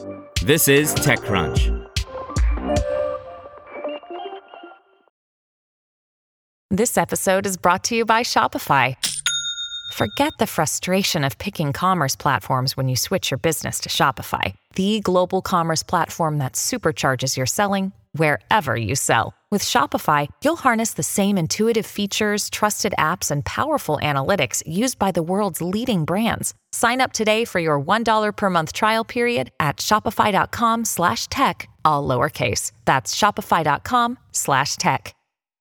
This is TechCrunch. This episode is brought to you by Shopify. Forget the frustration of picking commerce platforms when you switch your business to Shopify, the global commerce platform that supercharges your selling wherever you sell. With Shopify, you'll harness the same intuitive features, trusted apps, and powerful analytics used by the world's leading brands. Sign up today for your $1 per month trial period at shopify.com/tech, all lowercase. That's shopify.com/tech.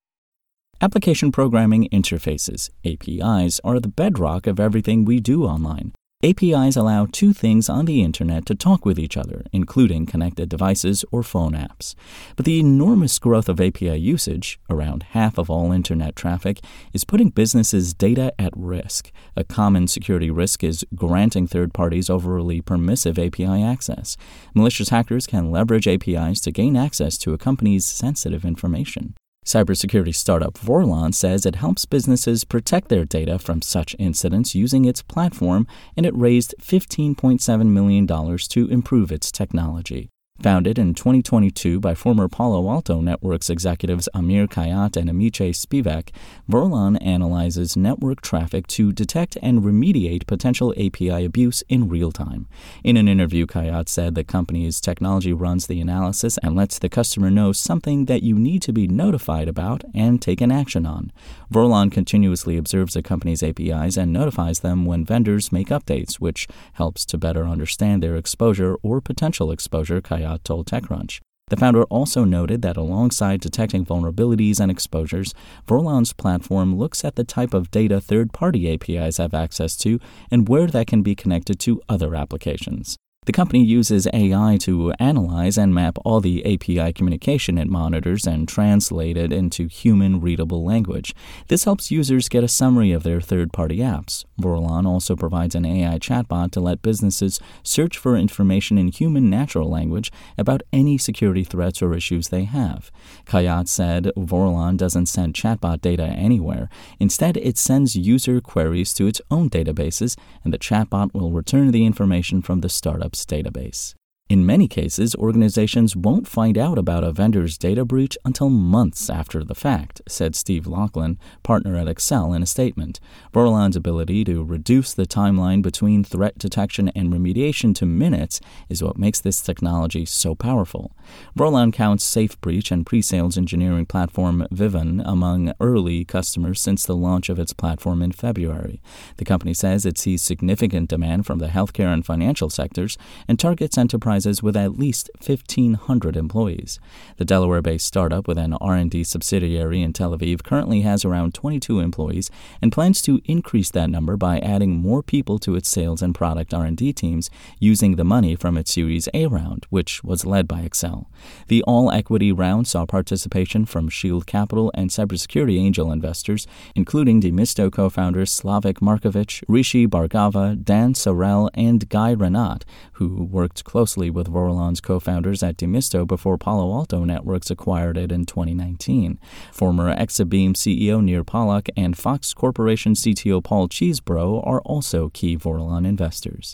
Application Programming Interfaces, APIs, are the bedrock of everything we do online. APIs allow two things on the internet to talk with each other, including connected devices or phone apps. But the enormous growth of API usage, around half of all internet traffic, is putting businesses' data at risk. A common security risk is granting third parties overly permissive API access. Malicious hackers can leverage APIs to gain access to a company's sensitive information. Cybersecurity startup Vorlon says it helps businesses protect their data from such incidents using its platform, and it raised $15.7 million to improve its technology. Founded in 2022 by former Palo Alto Networks executives Amir Kayat and Amichai Spivak, Vorlon analyzes network traffic to detect and remediate potential API abuse in real time. In an interview, Kayat said the company's technology runs the analysis and lets the customer know something that you need to be notified about and take an action on. Vorlon continuously observes a company's APIs and notifies them when vendors make updates, which helps to better understand their exposure or potential exposure, Kayat told TechCrunch. The founder also noted that alongside detecting vulnerabilities and exposures, Vorlon's platform looks at the type of data third-party APIs have access to and where that can be connected to other applications. The company uses AI to analyze and map all the API communication it monitors and translate it into human-readable language. This helps users get a summary of their third-party apps. Vorlon also provides an AI chatbot to let businesses search for information in human natural language about any security threats or issues they have. Kayat said Vorlon doesn't send chatbot data anywhere. Instead, it sends user queries to its own databases, and the chatbot will return the information from the startup's database. In many cases, organizations won't find out about a vendor's data breach until months after the fact, said Steve Laughlin, partner at Excel, in a statement. Vorlon's ability to reduce the timeline between threat detection and remediation to minutes is what makes this technology so powerful. Vorlon counts SafeBreach and pre-sales engineering platform Vivint among early customers since the launch of its platform in February. The company says it sees significant demand from the healthcare and financial sectors and targets enterprises with at least 1,500 employees. The Delaware-based startup with an R&D subsidiary in Tel Aviv currently has around 22 employees and plans to increase that number by adding more people to its sales and product R&D teams using the money from its Series A round, which was led by Excel. The all-equity round saw participation from Shield Capital and cybersecurity angel investors, including Demisto co-founders Slavik Markovich, Rishi Bhargava, Dan Sorrell, and Guy Renat, who worked closely with Vorlon's co-founders at Demisto before Palo Alto Networks acquired it in 2019. Former Exabeam CEO Nir Polak and Fox Corporation CTO Paul Cheesebro are also key Vorlon investors.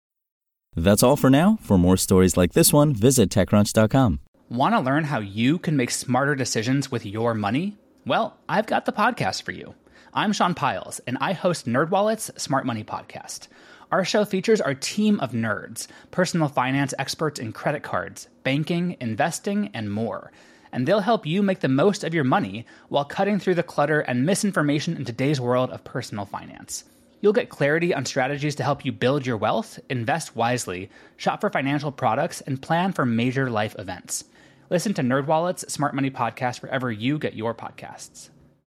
That's all for now. For more stories like this one, visit TechCrunch.com. Want to learn how you can make smarter decisions with your money? Well, I've got the podcast for you. I'm Sean Piles, and I host NerdWallet's Smart Money Podcast. Our show features our team of nerds, personal finance experts in credit cards, banking, investing, and more. And they'll help you make the most of your money while cutting through the clutter and misinformation in today's world of personal finance. You'll get clarity on strategies to help you build your wealth, invest wisely, shop for financial products, and plan for major life events. Listen to NerdWallet's Smart Money Podcast wherever you get your podcasts.